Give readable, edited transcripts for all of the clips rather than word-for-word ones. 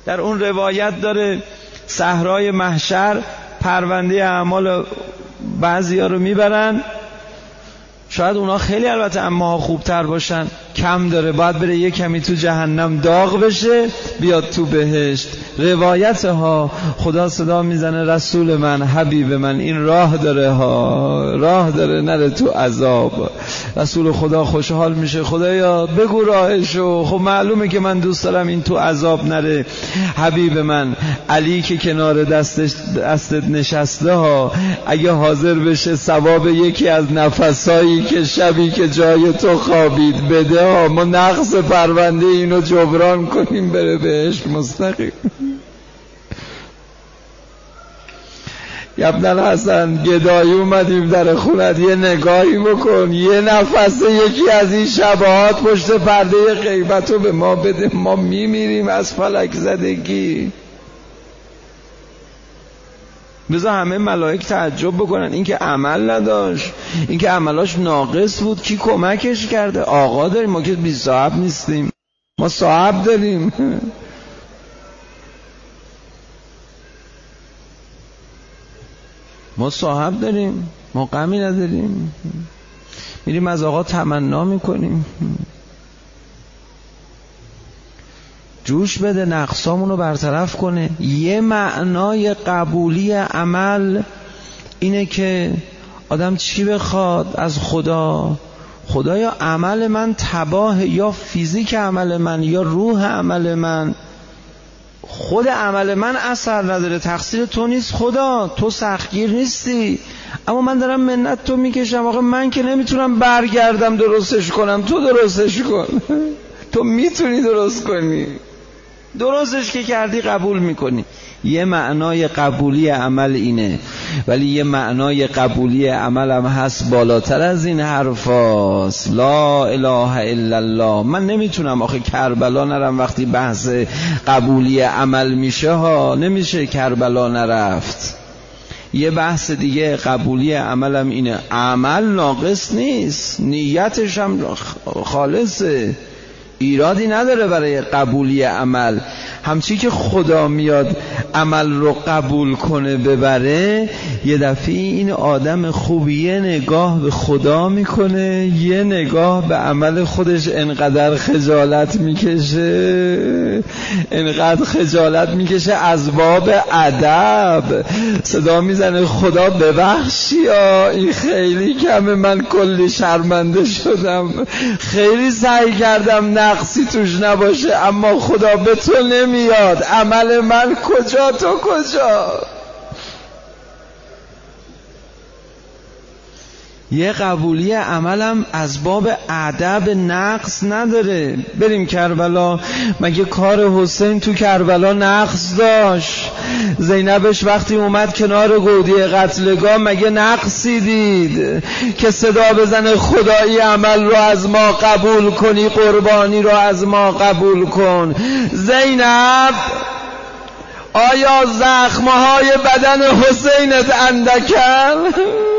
در اون روایت داره صحرای محشر پرونده اعمال بعضیا رو میبرن، شاید اونا خیلی البته اما خوبتر باشن، کم داره، باید بره یه کمی تو جهنم داغ بشه بیاد تو بهشت. روایت ها خدا صدا میزنه رسول من، حبیب من، این راه داره ها، راه داره نره تو عذاب. رسول خدا خوشحال میشه، خدایا بگو راهشو، خب معلومه که من دوست دارم این تو عذاب نره. حبیب من علی که کنار دستت نشسته ها، اگه حاضر بشه ثواب یکی از نفسایی که شبی که جای تو خوابید بده ها، ما نقص پرونده اینو جبران کنیم بره بهشت مستقیم. ابن الحسن گدایی اومدیم در خونت، یه نگاهی بکن، یه نفس یکی از این شبهات پشت پرده غیبتو به ما بده، ما میمیریم از فلک زدگی. بذار همه ملائک تعجب بکنن، این که عمل نداشت، این که عملاش ناقص بود، کی کمکش کرده؟ آقا داریم، ما که بی صاحب نیستیم، ما صاحب داریم. ما صاحب داریم، ما غمی نداریم، میریم از آقا تمنا میکنیم. جوش بده، نقصامونو برطرف کنه. یه معنای قبولی عمل اینه که آدم چی بخواد از خدا؟ خدایا عمل من تباه، یا فیزیک عمل من یا روح عمل من. خود عمل من اثر نداره، تقصیر تو نیست خدا، تو سختگیر نیستی، اما من دارم منت تو میکشم. آقا من که نمیتونم برگردم درستش کنم، تو درستش کن. تو میتونی درست کنی، درستش که کردی قبول میکنی. یه معنای قبولی عمل اینه، ولی یه معنای قبولی عمل هم هست بالاتر از این حرفاست. لا اله الا الله. من نمیتونم آخه کربلا نرم وقتی بحث قبولی عمل میشه ها، نمیشه کربلا نرفت. یه بحث دیگه قبولی عملم اینه، عمل ناقص نیست، نیتش هم خالصه، ایرادی نداره برای قبولی عمل. همچی که خدا میاد عمل رو قبول کنه ببره، یه دفعه این آدم خوبی یه نگاه به خدا میکنه، یه نگاه به عمل خودش، انقدر خجالت میکشه، انقدر خجالت میکشه از باب ادب صدا میزنه خدا ببخشی این خیلی کمه، من کلی شرمنده شدم، خیلی سعی کردم نقصی توش نباشه، اما خدا به تو نمیاد، عمل من کجا تو کجا؟ یه قبولی عملم از باب ادب نقص نداره. بریم کربلا، مگه کار حسین تو کربلا نقص داشت؟ زینبش وقتی اومد کنار گودی قتلگاه مگه نقصی دید که صدا بزنه خدایی عمل رو از ما قبول کنی، قربانی رو از ما قبول کن؟ زینب آیا زخمهای بدن حسینت اندکن؟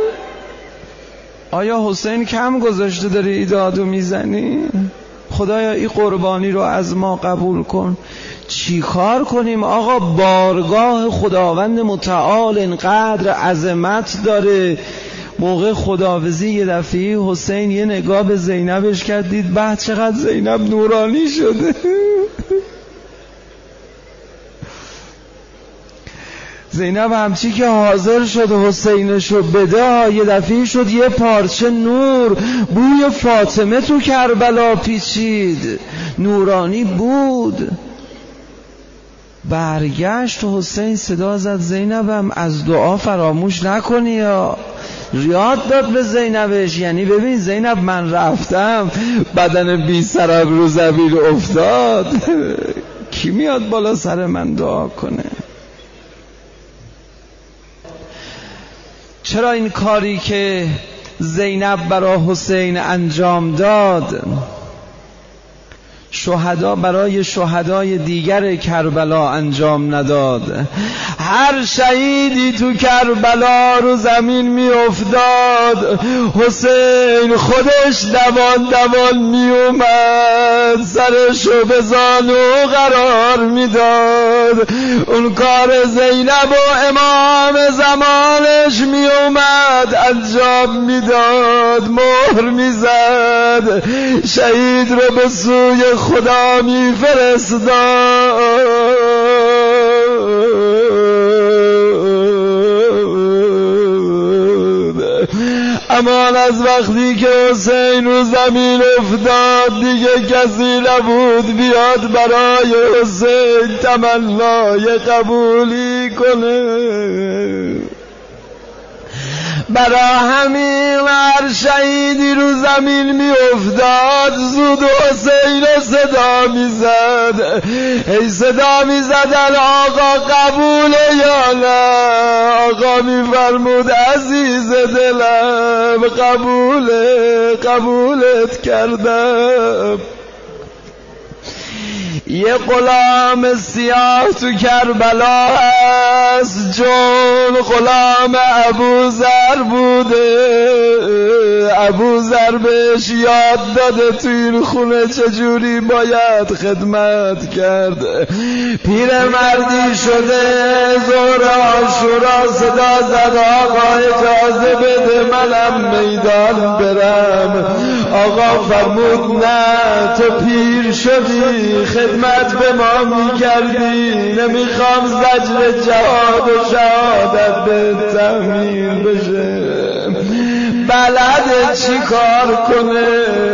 آیا حسین کم گذاشته داری ایدادو میزنی؟ خدایا این قربانی رو از ما قبول کن. چی کار کنیم آقا؟ بارگاه خداوند متعال اینقدر عظمت داره. موقع خداوزی یه دفعه حسین یه نگاه به زینبش کرد، دید بعد چقدر زینب نورانی شده. زینب همچی که حاضر شد حسینشو بده، یه دفعه شد یه پارچه نور، بوی فاطمه تو کربلا پیچید، نورانی بود. برگشت حسین صدا زد زینبم از دعا فراموش نکنی یا یاد داد به زینبش. یعنی ببین زینب من رفتم بدن بی سراب رو زمین افتاد، کی میاد بالا سر من دعا کنه؟ چرا این کاری که زینب برای حسین انجام داد شهدا برای شهدای دیگر کربلا انجام نداد؟ هر شهیدی تو کربلا رو زمین می افتاد، حسین خودش دوان دوان می اومد، سرشو به زانو قرار می داد. اون کار زینب و امام زمانش می اومد انجام می داد، مهر می زد، شهید رو به سوی خدا می فرستاد. اما از وقتی که حسین رو زمین افتاد دیگه کسی نبود بیاد برای حسین تمنای قبولی کنه. برا همین هر شهیدی رو زمین می افتاد زود حسین صدا می زد، ای صدا می زدن آقا قبوله یا نه؟ آقا می فرمود عزیز دلم قبولت کردم. یه غلام سیاه تو کربلا هست، جون غلام ابوذر بوده. ابوذر بهش یاد داده تو این خونه چجوری باید خدمت کرد. پیرمردی شده، ظهر عاشورا صدا زد آقا اجازه بده منم میدان برم. آقا فرمود نه، تو پیر شدی خدمت به ما میکردی، نمیخوام زجر جهاد و شهادت به تحمیل بشه. بلده چی کار کنه؟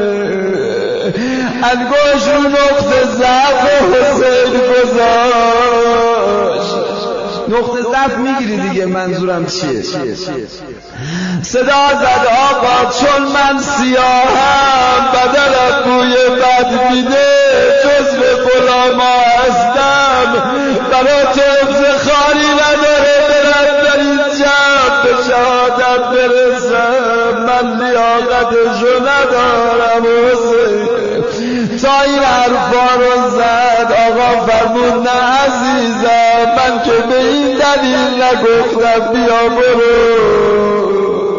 انگوش رو نقطه ضعف حسین گذاشت. نقطه ضعف میگیری دیگه، منظورم چیه؟ صدا زد آقا چون من سیاهم بدنم بوی بد میده، جزو غلاما هستم، برا تو افتخاری نداره برم در این جمع به شهادت برسم. من لیاقتشو ندارم حسین. تا این حرفا رو زد آقا فرمود نه عزیزم، من که به این دلیل نگفتم بیا برو.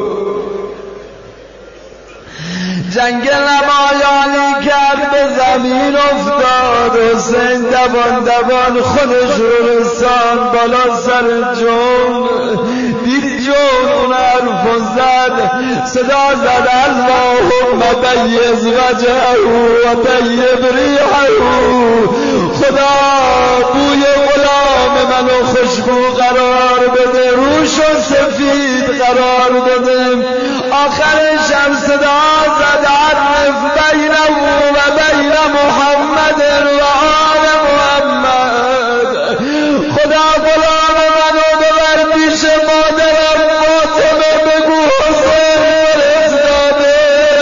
جنگ نمایانی کرد، به زمین افتاد، حسین دوان دوان خودش رو رسان بالا سر جون. دید جون اون حرف زد، صدا زد اللهم بیض وجهه و طیب ریحه. خدا بوی غلام منو خوشبو قرار بده، روشو سفید قرار بده. آخرش هم صدا زد عرف بینه و بین محمد و آل محمد. خدا غلام منو ببر پیش مادرم فاطمه، بگو حسین فرستاده.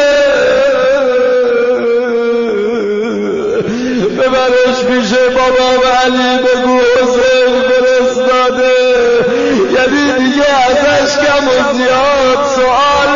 ببرش پیش بابام علی، بگو حسین فرستاده. یعنی دیگه ازش کم و زیاد سوال